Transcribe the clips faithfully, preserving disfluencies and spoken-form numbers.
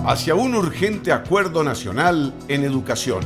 hacia un urgente acuerdo nacional en educación.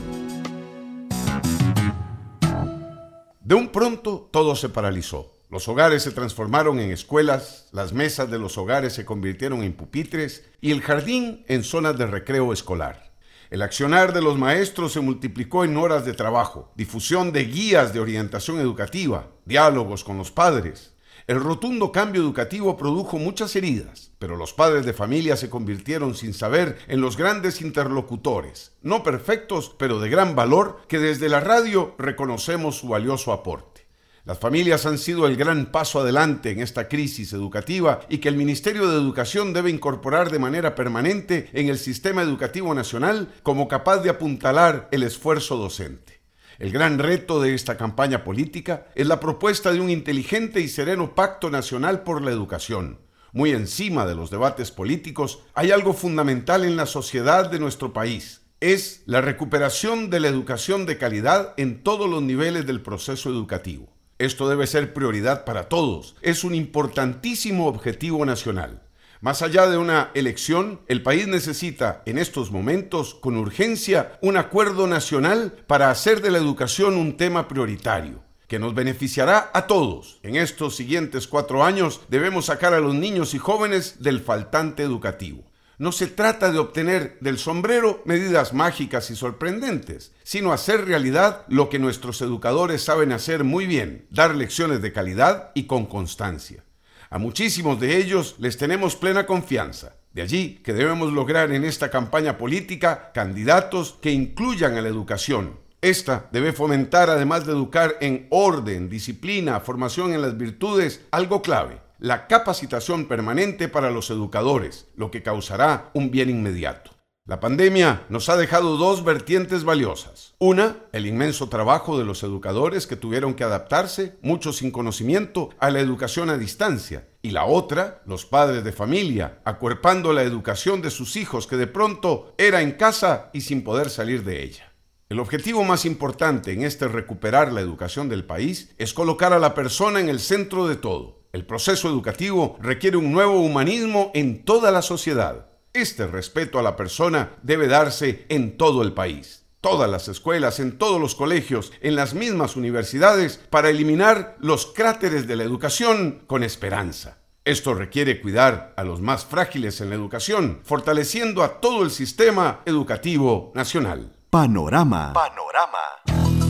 De un pronto, todo se paralizó. Los hogares se transformaron en escuelas, las mesas de los hogares se convirtieron en pupitres y el jardín en zonas de recreo escolar. El accionar de los maestros se multiplicó en horas de trabajo, difusión de guías de orientación educativa, diálogos con los padres. El rotundo cambio educativo produjo muchas heridas, pero los padres de familia se convirtieron sin saber en los grandes interlocutores, no perfectos, pero de gran valor, que desde la radio reconocemos su valioso aporte. Las familias han sido el gran paso adelante en esta crisis educativa y que el Ministerio de Educación debe incorporar de manera permanente en el sistema educativo nacional como capaz de apuntalar el esfuerzo docente. El gran reto de esta campaña política es la propuesta de un inteligente y sereno pacto nacional por la educación. Muy encima de los debates políticos, hay algo fundamental en la sociedad de nuestro país. Es la recuperación de la educación de calidad en todos los niveles del proceso educativo. Esto debe ser prioridad para todos. Es un importantísimo objetivo nacional. Más allá de una elección, el país necesita en estos momentos, con urgencia, un acuerdo nacional para hacer de la educación un tema prioritario, que nos beneficiará a todos. En estos siguientes cuatro años debemos sacar a los niños y jóvenes del faltante educativo. No se trata de obtener del sombrero medidas mágicas y sorprendentes, sino hacer realidad lo que nuestros educadores saben hacer muy bien, dar lecciones de calidad y con constancia. A muchísimos de ellos les tenemos plena confianza. De allí que debemos lograr en esta campaña política candidatos que incluyan a la educación. Esta debe fomentar, además de educar en orden, disciplina, formación en las virtudes, algo clave: la capacitación permanente para los educadores, lo que causará un bien inmediato. La pandemia nos ha dejado dos vertientes valiosas. Una, el inmenso trabajo de los educadores que tuvieron que adaptarse, muchos sin conocimiento, a la educación a distancia. Y la otra, los padres de familia, acuerpando la educación de sus hijos que de pronto era en casa y sin poder salir de ella. El objetivo más importante en este recuperar la educación del país es colocar a la persona en el centro de todo. El proceso educativo requiere un nuevo humanismo en toda la sociedad. Este respeto a la persona debe darse en todo el país. Todas las escuelas, en todos los colegios, en las mismas universidades, para eliminar los cráteres de la educación con esperanza. Esto requiere cuidar a los más frágiles en la educación, fortaleciendo a todo el sistema educativo nacional. Panorama. Panorama.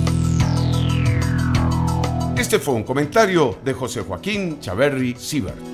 Este fue un comentario de José Joaquín Chaverri Sibert.